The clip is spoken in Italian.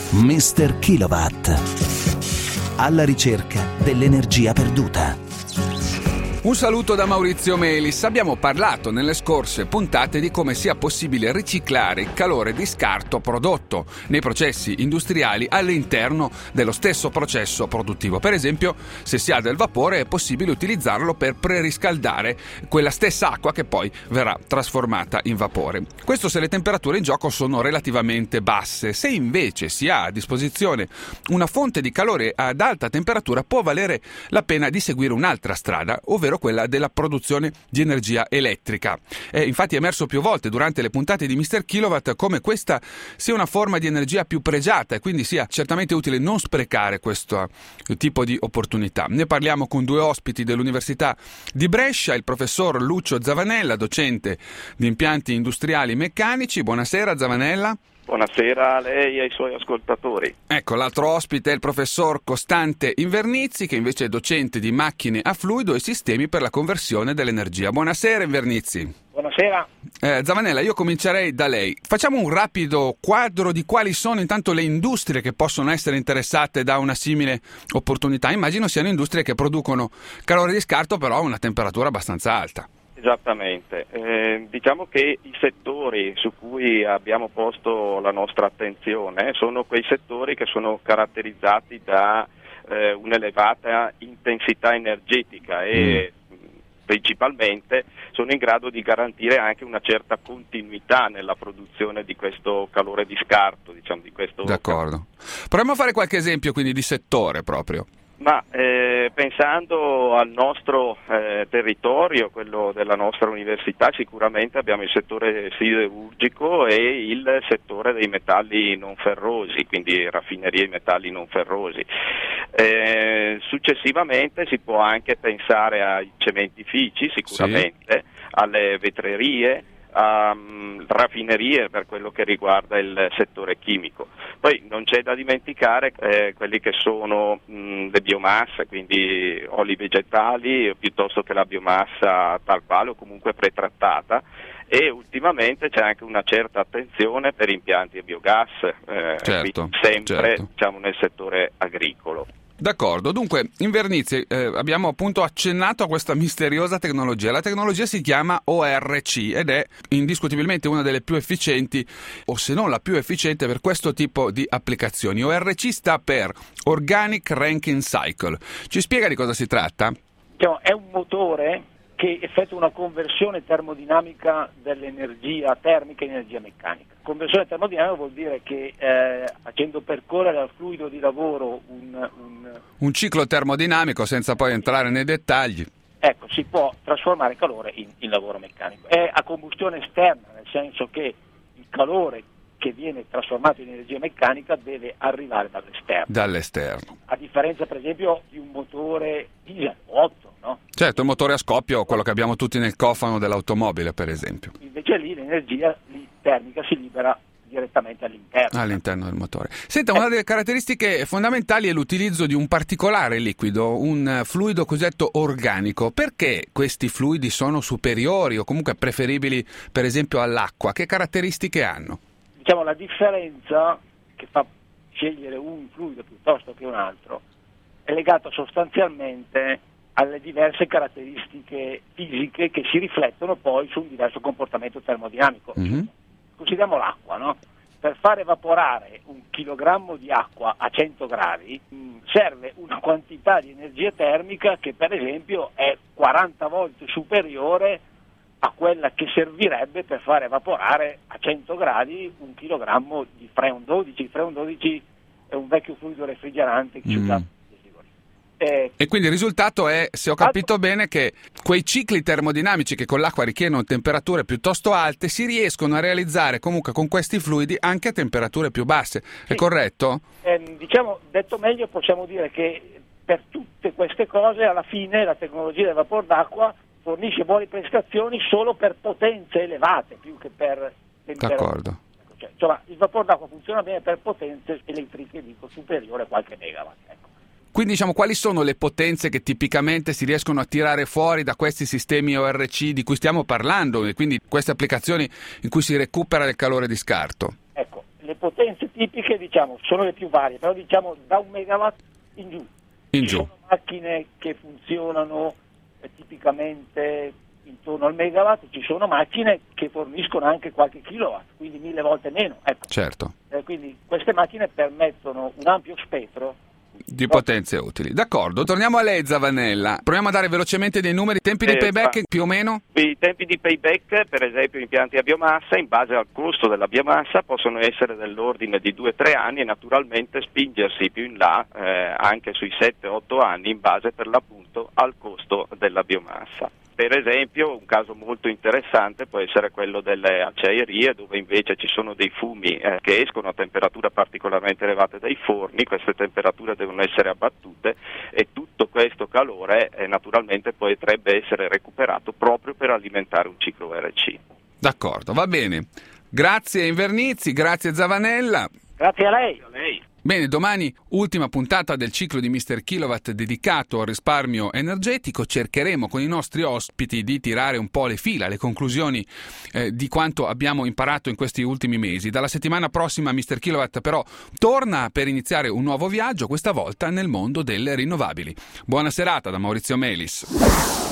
Mr. Kilowatt. Alla ricerca dell'energia perduta. Un saluto da Maurizio Melis. Abbiamo parlato nelle scorse puntate di come sia possibile riciclare il calore di scarto prodotto nei processi industriali all'interno dello stesso processo produttivo. Per esempio, se si ha del vapore è possibile utilizzarlo per preriscaldare quella stessa acqua che poi verrà trasformata in vapore. Questo se le temperature in gioco sono relativamente basse. Se invece si ha a disposizione una fonte di calore ad alta temperatura, può valere la pena di seguire un'altra strada, ovvero quella della produzione di energia elettrica. È infatti emerso più volte durante le puntate di Mr. Kilowatt come questa sia una forma di energia più pregiata e quindi sia certamente utile non sprecare questo tipo di opportunità. Ne parliamo con due ospiti dell'Università di Brescia, il professor Lucio Zavanella, docente di impianti industriali meccanici. Buonasera Zavanella. Buonasera a lei e ai suoi ascoltatori. Ecco, l'altro ospite è il professor Costante Invernizzi, che invece è docente di macchine a fluido e sistemi per la conversione dell'energia. Buonasera Invernizzi. Buonasera. Zavanella, io comincerei da lei. Facciamo un rapido quadro di quali sono intanto le industrie che possono essere interessate da una simile opportunità. Immagino siano industrie che producono calore di scarto però a una temperatura abbastanza alta. Esattamente, diciamo che i settori su cui abbiamo posto la nostra attenzione sono quei settori che sono caratterizzati da un'elevata intensità energetica e principalmente sono in grado di garantire anche una certa continuità nella produzione di questo calore di scarto, diciamo di questo. D'accordo. Proviamo a fare qualche esempio quindi di settore proprio. Ma pensando al nostro territorio, quello della nostra università, sicuramente abbiamo il settore siderurgico e il settore dei metalli non ferrosi, quindi raffinerie di metalli non ferrosi. Successivamente si può anche pensare ai cementifici, sicuramente, sì, alle vetrerie, a raffinerie per quello che riguarda il settore chimico. Poi non c'è da dimenticare quelli che sono le biomasse, quindi oli vegetali piuttosto che la biomassa tal quale o comunque pretrattata, e ultimamente c'è anche una certa attenzione per impianti a biogas, certo, sempre certo. Diciamo nel settore agricolo. D'accordo, dunque Invernizzi, abbiamo appunto accennato a questa misteriosa tecnologia. La tecnologia si chiama ORC ed è indiscutibilmente una delle più efficienti, o se non la più efficiente per questo tipo di applicazioni. ORC sta per Organic Rankine Cycle. Ci spiega di cosa si tratta? È un motore che effettua una conversione termodinamica dell'energia termica in energia meccanica. Conversione termodinamica vuol dire che facendo percorrere al fluido di lavoro un ciclo termodinamico, senza poi entrare nei dettagli. Ecco, si può trasformare calore in lavoro meccanico. È a combustione esterna, nel senso che il calore che viene trasformato in energia meccanica deve arrivare dall'esterno. A differenza per esempio di un motore diesel o 8, no? Certo, il motore a scoppio, quello che abbiamo tutti nel cofano dell'automobile per esempio. Invece lì l'energia termica si libera direttamente all'interno del motore. Senta, una delle caratteristiche fondamentali è l'utilizzo di un particolare liquido, un fluido cosiddetto organico. Perché questi fluidi sono superiori o comunque preferibili per esempio all'acqua? Che caratteristiche hanno? Diciamo la differenza che fa scegliere un fluido piuttosto che un altro è legata sostanzialmente alle diverse caratteristiche fisiche che si riflettono poi su un diverso comportamento termodinamico. Mm-hmm. Consideriamo l'acqua, no? Per far evaporare un chilogrammo di acqua a 100 gradi serve una quantità di energia termica che per esempio è 40 volte superiore a quella che servirebbe per far evaporare a 100 gradi un chilogrammo di Freon 12. Il Freon 12 è un vecchio fluido refrigerante che si usa. E quindi il risultato è, se ho capito bene, che quei cicli termodinamici che con l'acqua richiedono temperature piuttosto alte si riescono a realizzare comunque con questi fluidi anche a temperature più basse. È corretto? Diciamo, detto meglio, possiamo dire che per tutte queste cose alla fine la tecnologia del vapor d'acqua fornisce buone prestazioni solo per potenze elevate più che per temperature. D'accordo. Insomma, il vapor d'acqua funziona bene per potenze elettriche superiore a qualche megawatt. Ecco. Quindi diciamo, quali sono le potenze che tipicamente si riescono a tirare fuori da questi sistemi ORC di cui stiamo parlando e quindi queste applicazioni in cui si recupera il calore di scarto? Ecco, le potenze tipiche, diciamo, sono le più varie, però diciamo da 1 megawatt in giù. Ci sono macchine che funzionano tipicamente intorno al megawatt, ci sono macchine che forniscono anche qualche kilowatt, quindi 1000 volte meno. Ecco. Certo. Quindi queste macchine permettono un ampio spettro di potenze utili. D'accordo, torniamo a lei Zavanella. Proviamo a dare velocemente dei numeri, tempi di payback più o meno? I tempi di payback, per esempio impianti a biomassa, in base al costo della biomassa possono essere dell'ordine di 2-3 anni e naturalmente spingersi più in là anche sui 7-8 anni in base per l'appunto al costo della biomassa. Per esempio un caso molto interessante può essere quello delle acciaierie, dove invece ci sono dei fumi che escono a temperatura particolarmente elevate dai forni. Queste temperature devono essere abbattute e tutto questo calore naturalmente potrebbe essere recuperato proprio per alimentare un ciclo RC. D'accordo, va bene. Grazie Invernizzi, grazie Zavanella. Grazie a lei. Bene, domani ultima puntata del ciclo di Mr. Kilowatt dedicato al risparmio energetico. Cercheremo con i nostri ospiti di tirare un po' le fila, le conclusioni di quanto abbiamo imparato in questi ultimi mesi. Dalla settimana prossima Mr. Kilowatt però torna per iniziare un nuovo viaggio, questa volta nel mondo delle rinnovabili. Buona serata da Maurizio Melis.